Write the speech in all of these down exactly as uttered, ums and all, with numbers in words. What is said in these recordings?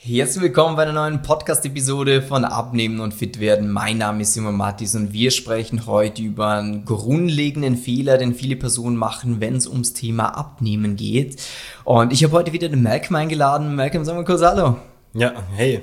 Herzlich willkommen bei einer neuen Podcast-Episode von Abnehmen und Fit werden. Mein Name ist Simon Mattis und wir sprechen heute über einen grundlegenden Fehler, den viele Personen machen, wenn es ums Thema Abnehmen geht. Und ich habe heute wieder den Malcolm eingeladen. Malcolm, sag mal kurz Hallo. Ja, hey.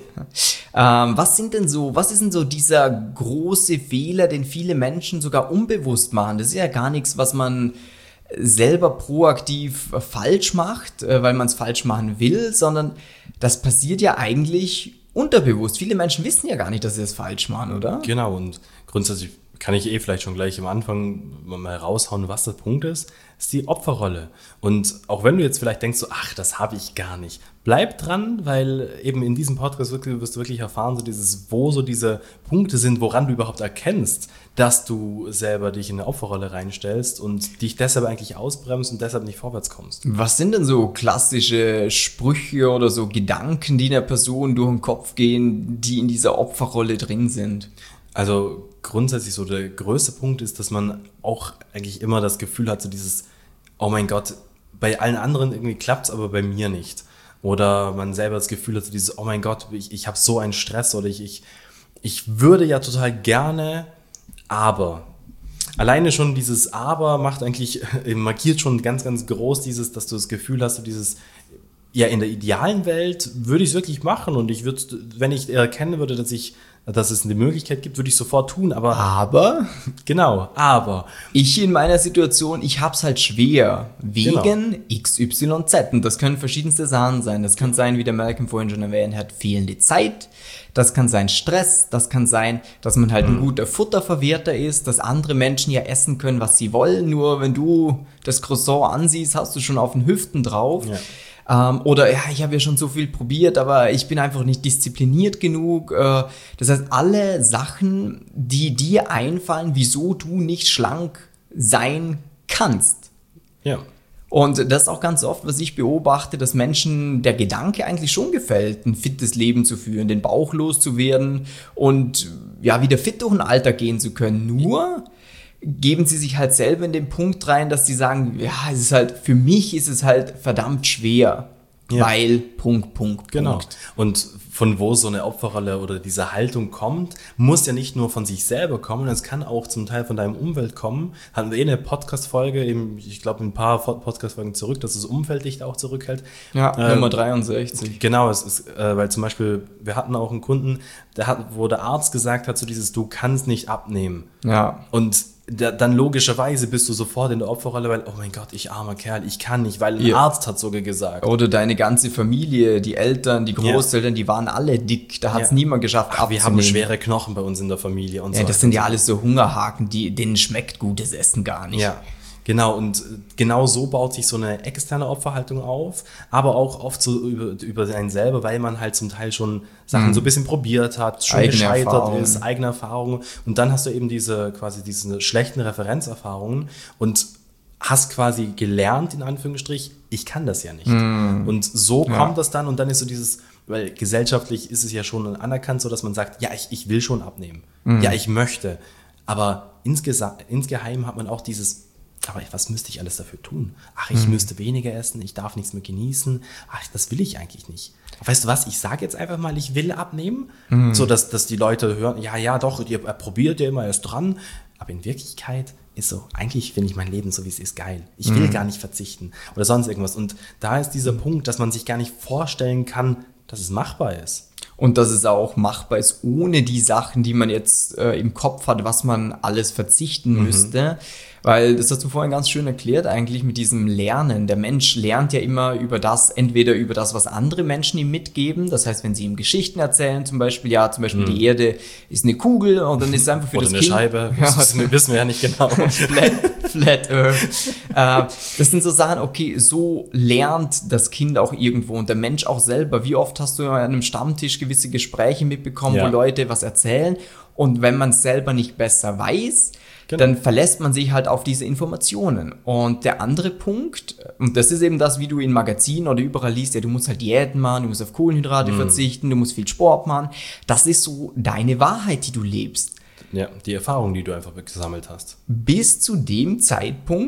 Ähm, was sind denn so, was ist denn so dieser große Fehler, den viele Menschen sogar unbewusst machen? Das ist ja gar nichts, was man selber proaktiv falsch macht, weil man es falsch machen will, sondern das passiert ja eigentlich unterbewusst. Viele Menschen wissen ja gar nicht, dass sie es falsch machen, oder? Genau, und grundsätzlich kann ich eh vielleicht schon gleich am Anfang mal raushauen, was der Punkt ist, ist die Opferrolle. Und auch wenn du jetzt vielleicht denkst, so, ach, das habe ich gar nicht, bleib dran, weil eben in diesem Podcast wirst du wirklich erfahren, so dieses, wo so diese Punkte sind, woran du überhaupt erkennst, dass du selber dich in eine Opferrolle reinstellst und dich deshalb eigentlich ausbremst und deshalb nicht vorwärts kommst. Was sind denn so klassische Sprüche oder so Gedanken, die einer Person durch den Kopf gehen, die in dieser Opferrolle drin sind? Also grundsätzlich so der größte Punkt ist, dass man auch eigentlich immer das Gefühl hat, so dieses, oh mein Gott, bei allen anderen irgendwie klappt es, aber bei mir nicht. Oder man selber das Gefühl hat, so dieses, oh mein Gott, ich, ich habe so einen Stress oder ich, ich, ich würde ja total gerne, aber. Alleine schon dieses Aber macht eigentlich, markiert schon ganz, ganz groß dieses, dass du das Gefühl hast, so dieses, ja, in der idealen Welt würde ich es wirklich machen und ich würde, wenn ich erkennen würde, dass ich, dass es eine Möglichkeit gibt, würde ich sofort tun, aber... Aber? Genau, aber... Ich in meiner Situation, ich hab's halt schwer, wegen Genau. X Y Z und das können verschiedenste Sachen sein. Das kann sein, wie der Malcolm vorhin schon erwähnt hat, fehlende Zeit, das kann sein Stress, das kann sein, dass man halt ein guter Futterverwerter ist, dass andere Menschen ja essen können, was sie wollen, nur wenn du das Croissant ansiehst, hast du schon auf den Hüften drauf. Ja. Ähm, oder ja, ich habe ja schon so viel probiert, aber ich bin einfach nicht diszipliniert genug. Äh, das heißt, alle Sachen, die dir einfallen, wieso du nicht schlank sein kannst. Ja. Und das ist auch ganz oft, was ich beobachte, dass Menschen der Gedanke eigentlich schon gefällt, ein fittes Leben zu führen, den Bauch loszuwerden und ja, wieder fit durch ein Alter gehen zu können. Nur geben sie sich halt selber in den Punkt rein, dass sie sagen, ja, es ist halt, für mich ist es halt verdammt schwer, Ja. weil Punkt, Punkt, Genau. Punkt. Und von wo so eine Opferrolle oder diese Haltung kommt, muss ja nicht nur von sich selber kommen, es kann auch zum Teil von deinem Umfeld kommen. Hatten wir eh eine Podcast-Folge, eben, ich glaube ein paar Podcast-Folgen zurück, dass das Umfeld dich da auch zurückhält. Ja, Ähm, Nummer dreiundsechzig. Genau, es ist, äh, weil zum Beispiel, wir hatten auch einen Kunden, der hat, wo der Arzt gesagt hat, so dieses, du kannst nicht abnehmen. Ja. Und da, dann logischerweise bist du sofort in der Opferrolle, weil, oh mein Gott, ich armer Kerl, ich kann nicht, weil ein Ja. Arzt hat sogar gesagt. Oder deine ganze Familie, die Eltern, die Großeltern, die waren alle dick. Da hat es Ja. niemand geschafft, Ach, wir haben abzunehmen. schwere Knochen bei uns in der Familie und Ja, so. das sind ja alles so Hungerhaken, die, denen schmeckt gutes Essen gar nicht. Ja, genau. Und genau so baut sich so eine externe Opferhaltung auf, aber auch oft so über, über einen selber, weil man halt zum Teil schon Sachen so ein bisschen probiert hat, schon Eigene gescheitert Erfahrungen. ist, eigene Erfahrungen. Und dann hast du eben diese quasi diese schlechten Referenzerfahrungen und hast quasi gelernt, in Anführungsstrich, ich kann das ja nicht. Und so Ja. kommt das dann und dann ist so dieses, weil gesellschaftlich ist es ja schon anerkannt, so dass man sagt, ja, ich, ich will schon abnehmen. Ja, ich möchte. Aber insgesa- insgeheim hat man auch dieses, aber was müsste ich alles dafür tun? Ach, ich müsste weniger essen, ich darf nichts mehr genießen. Ach, das will ich eigentlich nicht. Weißt du was, ich sage jetzt einfach mal, ich will abnehmen, so dass, dass die Leute hören, ja, ja, doch, ihr probiert ja immer erst dran. Aber in Wirklichkeit ist so, eigentlich finde ich mein Leben so, wie es ist, geil. Ich will gar nicht verzichten oder sonst irgendwas. Und da ist dieser Punkt, dass man sich gar nicht vorstellen kann, dass es machbar ist. Und dass es auch machbar ist, ohne die Sachen, die man jetzt äh, im Kopf hat, was man alles verzichten müsste. Weil, das hast du vorhin ganz schön erklärt, eigentlich mit diesem Lernen. Der Mensch lernt ja immer über das, entweder über das, was andere Menschen ihm mitgeben. Das heißt, wenn sie ihm Geschichten erzählen, zum Beispiel, ja, zum Beispiel die Erde ist eine Kugel und dann ist es einfach für Oder das eine Kind. Scheibe, Ja, das wissen wir ja nicht genau. Flat, Flat Earth. Äh, das sind so Sachen, okay, so lernt das Kind auch irgendwo und der Mensch auch selber. Wie oft hast du an einem Stammtisch gewisse Gespräche mitbekommen, Ja. wo Leute was erzählen und wenn man es selber nicht besser weiß, Genau. dann verlässt man sich halt auf diese Informationen. Und der andere Punkt, und das ist eben das, wie du in Magazinen oder überall liest, ja, du musst halt Diäten machen, du musst auf Kohlenhydrate verzichten, du musst viel Sport machen. Das ist so deine Wahrheit, die du lebst. Ja, die Erfahrung, die du einfach gesammelt hast. Bis zu dem Zeitpunkt,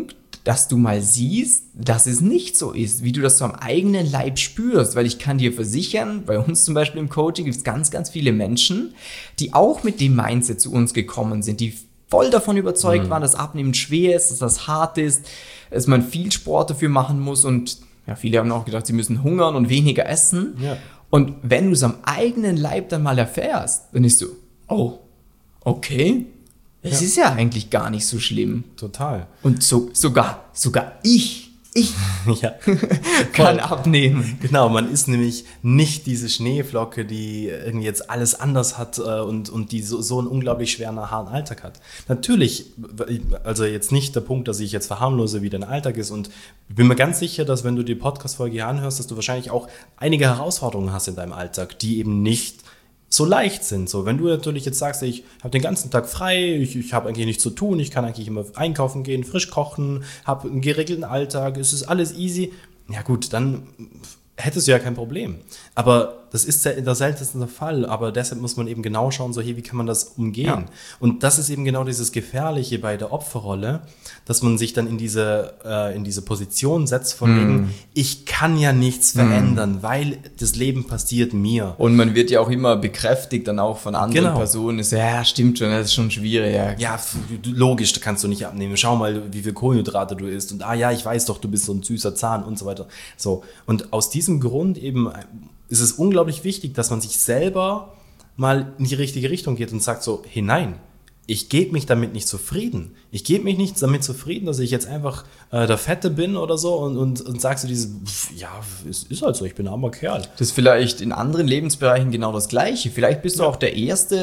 dass du mal siehst, dass es nicht so ist, wie du das so am eigenen Leib spürst, weil ich kann dir versichern, bei uns zum Beispiel im Coaching gibt es ganz, ganz viele Menschen, die auch mit dem Mindset zu uns gekommen sind, die voll davon überzeugt mhm. waren, dass Abnehmen schwer ist, dass das hart ist, dass man viel Sport dafür machen muss und ja, viele haben auch gedacht, sie müssen hungern und weniger essen. Ja. Und wenn du es am eigenen Leib dann mal erfährst, dann ist du, oh, okay, es ja. ist ja eigentlich gar nicht so schlimm. Total. Und so, sogar, sogar ich, ich ja. kann abnehmen. Genau, man ist nämlich nicht diese Schneeflocke, die irgendwie jetzt alles anders hat äh, und, und die so, so einen unglaublich schweren, harten Alltag hat. Natürlich, also jetzt nicht der Punkt, dass ich jetzt verharmlose, wie dein Alltag ist, und ich bin mir ganz sicher, dass wenn du die Podcast-Folge hier anhörst, dass du wahrscheinlich auch einige Herausforderungen hast in deinem Alltag, die eben nicht so leicht sind. So, wenn du natürlich jetzt sagst, ich habe den ganzen Tag frei, ich, ich habe eigentlich nichts zu tun, ich kann eigentlich immer einkaufen gehen, frisch kochen, habe einen geregelten Alltag, es ist alles easy, ja gut, dann hättest du ja kein Problem. Aber das ist der, der seltenste Fall, aber deshalb muss man eben genau schauen, so hey, wie kann man das umgehen? Ja. Und das ist eben genau dieses Gefährliche bei der Opferrolle, dass man sich dann in diese, äh, in diese Position setzt von wegen, mm. ich kann ja nichts verändern, mm. weil das Leben passiert mir. Und man wird ja auch immer bekräftigt dann auch von anderen genau. Personen, ist, ja, stimmt schon, das ist schon schwierig. Ja. ja, logisch, da kannst du nicht abnehmen. Schau mal, wie viel Kohlenhydrate du isst und ah ja, ich weiß doch, du bist so ein süßer Zahn und so weiter. So, und aus diesem Grund eben ist es unglaublich wichtig, dass man sich selber mal in die richtige Richtung geht und sagt so, hey nein, ich gebe mich damit nicht zufrieden. Ich gebe mich nicht damit zufrieden, dass ich jetzt einfach äh, der Fette bin oder so und, und, und sagst du dieses, pff, ja, es ist halt so, ich bin ein armer Kerl. Das ist vielleicht in anderen Lebensbereichen genau das Gleiche. Vielleicht bist du ja. auch der Erste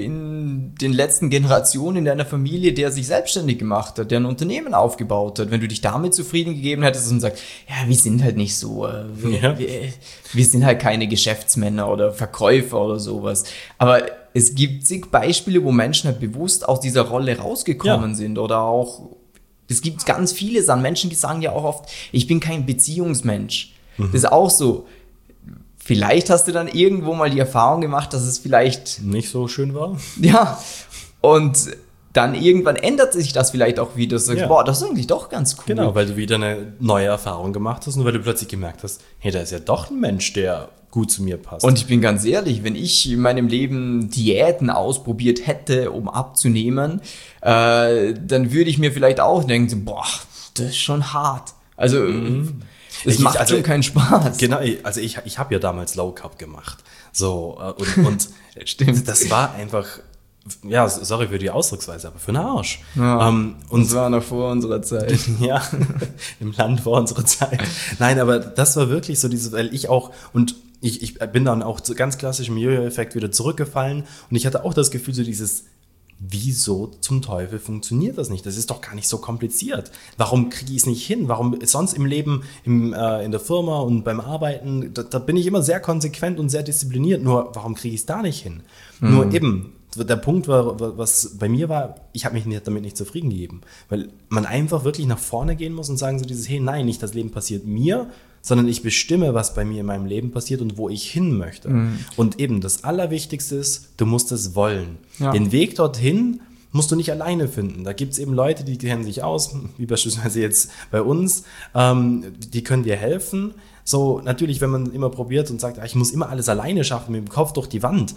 in den letzten Generationen in deiner Familie, der sich selbstständig gemacht hat, der ein Unternehmen aufgebaut hat. Wenn du dich damit zufrieden gegeben hättest und sagst, ja, wir sind halt nicht so, äh, wir, ja. wir, wir sind halt keine Geschäftsmänner oder Verkäufer oder sowas. Aber es gibt zig Beispiele, wo Menschen halt bewusst aus dieser Rolle rausgekommen ja. sind oder auch, es gibt ganz viele Sachen. Menschen, die sagen ja auch oft, ich bin kein Beziehungsmensch. Mhm. Das ist auch so. Vielleicht hast du dann irgendwo mal die Erfahrung gemacht, dass es vielleicht nicht so schön war. Ja, und dann irgendwann ändert sich das vielleicht auch wieder. Du sagst, ja. boah, das ist eigentlich doch ganz cool. Genau, weil du wieder eine neue Erfahrung gemacht hast und weil du plötzlich gemerkt hast, hey, da ist ja doch ein Mensch, der gut zu mir passt. Und ich bin ganz ehrlich, wenn ich in meinem Leben Diäten ausprobiert hätte, um abzunehmen, äh, dann würde ich mir vielleicht auch denken, boah, das ist schon hart. Also, mhm. das ich, macht also, schon keinen Spaß. Genau, also ich, ich habe ja damals Low Carb gemacht. So, und, und stimmt, das war einfach, ja, sorry für die Ausdrucksweise, aber für den Arsch. Ja, ähm, und das war noch vor unserer Zeit. Ja, im Land vor unserer Zeit. Nein, aber das war wirklich so dieses, weil ich auch, und ich, ich bin dann auch zu ganz klassischem Jojo-Effekt wieder zurückgefallen und ich hatte auch das Gefühl, so dieses, wieso zum Teufel funktioniert das nicht? Das ist doch gar nicht so kompliziert. Warum kriege ich es nicht hin? Warum sonst im Leben, im, äh, in der Firma und beim Arbeiten, da, da bin ich immer sehr konsequent und sehr diszipliniert, nur warum kriege ich es da nicht hin? Mhm. Nur eben, der Punkt war, was bei mir war, ich habe mich nicht, damit nicht zufrieden gegeben, weil man einfach wirklich nach vorne gehen muss und sagen so dieses, hey, nein, nicht das Leben passiert mir, sondern ich bestimme, was bei mir in meinem Leben passiert und wo ich hin möchte. Mhm. Und eben das Allerwichtigste ist, du musst es wollen. Ja. Den Weg dorthin musst du nicht alleine finden. Da gibt es eben Leute, die kennen sich aus, wie beispielsweise jetzt bei uns, ähm, die können dir helfen. So, natürlich, wenn man immer probiert und sagt, ich muss immer alles alleine schaffen, mit dem Kopf durch die Wand.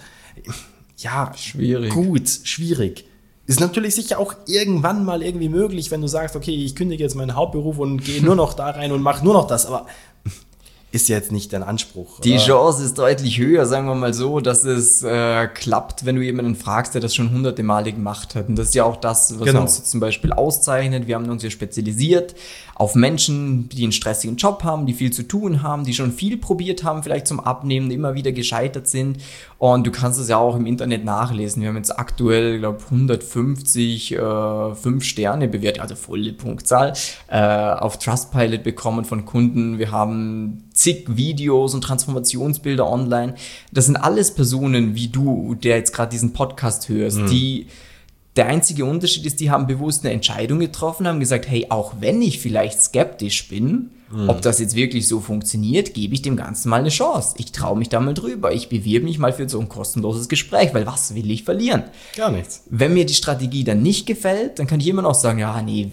Ja, schwierig. Gut, schwierig. Ist natürlich sicher auch irgendwann mal irgendwie möglich, wenn du sagst, okay, ich kündige jetzt meinen Hauptberuf und gehe nur noch da rein und mache nur noch das, aber ist jetzt nicht dein Anspruch. Die oder? Chance ist deutlich höher, sagen wir mal so, dass es äh, klappt, wenn du jemanden fragst, der das schon hunderte Male gemacht hat. Und das ist ja auch das, was genau. uns zum Beispiel auszeichnet. Wir haben uns ja spezialisiert auf Menschen, die einen stressigen Job haben, die viel zu tun haben, die schon viel probiert haben, vielleicht zum Abnehmen, immer wieder gescheitert sind. Und du kannst es ja auch im Internet nachlesen. Wir haben jetzt aktuell, glaube ich, hundertfünfzig äh, fünf Sterne bewertet, also volle Punktzahl, äh, auf Trustpilot bekommen von Kunden. Wir haben zig Videos und Transformationsbilder online. Das sind alles Personen wie du, der jetzt gerade diesen Podcast hörst, mhm. die der einzige Unterschied ist, die haben bewusst eine Entscheidung getroffen, haben gesagt, hey, auch wenn ich vielleicht skeptisch bin, mhm. ob das jetzt wirklich so funktioniert, gebe ich dem Ganzen mal eine Chance. Ich traue mich da mal drüber. Ich bewirbe mich mal für so ein kostenloses Gespräch, weil was will ich verlieren? Gar nichts. Wenn mir die Strategie dann nicht gefällt, dann kann ich immer noch sagen, ja, nee,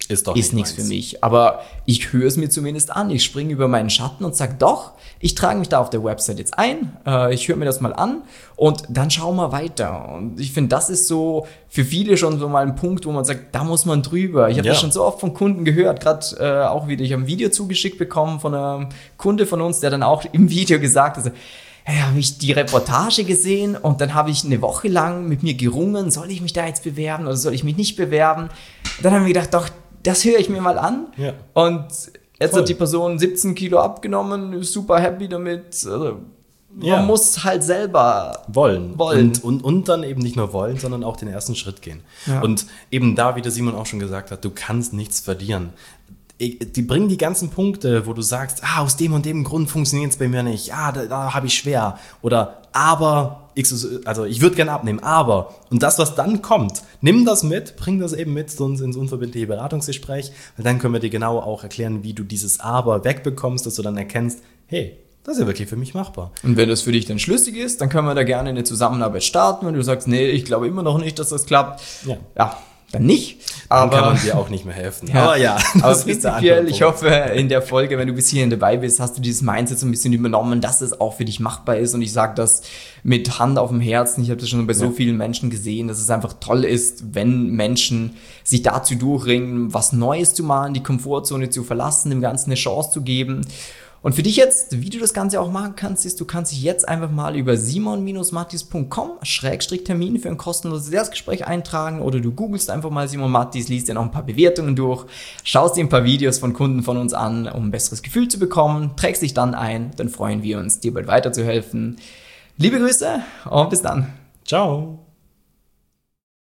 ist doch ist nichts für mich. Aber ich höre es mir zumindest an. Ich springe über meinen Schatten und sage, doch, ich trage mich da auf der Website jetzt ein. Äh, ich höre mir das mal an und dann schauen wir weiter. Und ich finde, das ist so für viele schon so mal ein Punkt, wo man sagt, da muss man drüber. Ich habe Ja. das schon so oft von Kunden gehört, gerade äh, auch wieder, ich habe ein Video zugeschickt bekommen von einem Kunde von uns, der dann auch im Video gesagt hat, hey, habe ich die Reportage gesehen und dann habe ich eine Woche lang mit mir gerungen, soll ich mich da jetzt bewerben oder soll ich mich nicht bewerben? Dann haben wir gedacht, doch, das höre ich mir mal an. Ja. Und jetzt Voll. hat die Person siebzehn Kilo abgenommen, ist super happy damit. Also, man Ja. muss halt selber Wollen. Wollen. Und, und, und dann eben nicht nur wollen, sondern auch den ersten Schritt gehen. Ja. Und eben da, wie der Simon auch schon gesagt hat, du kannst nichts verlieren. Die bringen die ganzen Punkte, wo du sagst, ah, aus dem und dem Grund funktioniert es bei mir nicht, ah, da, da habe ich schwer. Oder aber, also ich würde gerne abnehmen, aber. Und das, was dann kommt, nimm das mit, bring das eben mit zu uns ins unverbindliche Beratungsgespräch, weil dann können wir dir genau auch erklären, wie du dieses aber wegbekommst, dass du dann erkennst, hey, das ist ja wirklich für mich machbar. Und wenn das für dich dann schlüssig ist, dann können wir da gerne eine Zusammenarbeit starten. Wenn du sagst, nee, ich glaube immer noch nicht, dass das klappt, Ja. ja, dann nicht. Dann Aber kann man dir auch nicht mehr helfen. Ja, Aber ja, aber das ist der prinzipiell, andere ich Punkt. hoffe, in der Folge, wenn du bis hierhin dabei bist, hast du dieses Mindset so ein bisschen übernommen, dass es auch für dich machbar ist. Und ich sage das mit Hand auf dem Herzen. Ich habe das schon bei so Ja. vielen Menschen gesehen, dass es einfach toll ist, wenn Menschen sich dazu durchringen, was Neues zu machen, die Komfortzone zu verlassen, dem Ganzen eine Chance zu geben. Und für dich jetzt, wie du das Ganze auch machen kannst, ist, du kannst dich jetzt einfach mal über simon mattis punkt com Schrägstrich Termin für ein kostenloses Erstgespräch eintragen oder du googelst einfach mal Simon Mattis, liest dir noch ein paar Bewertungen durch, schaust dir ein paar Videos von Kunden von uns an, um ein besseres Gefühl zu bekommen, trägst dich dann ein, dann freuen wir uns, dir bald weiterzuhelfen. Liebe Grüße und bis dann. Ciao.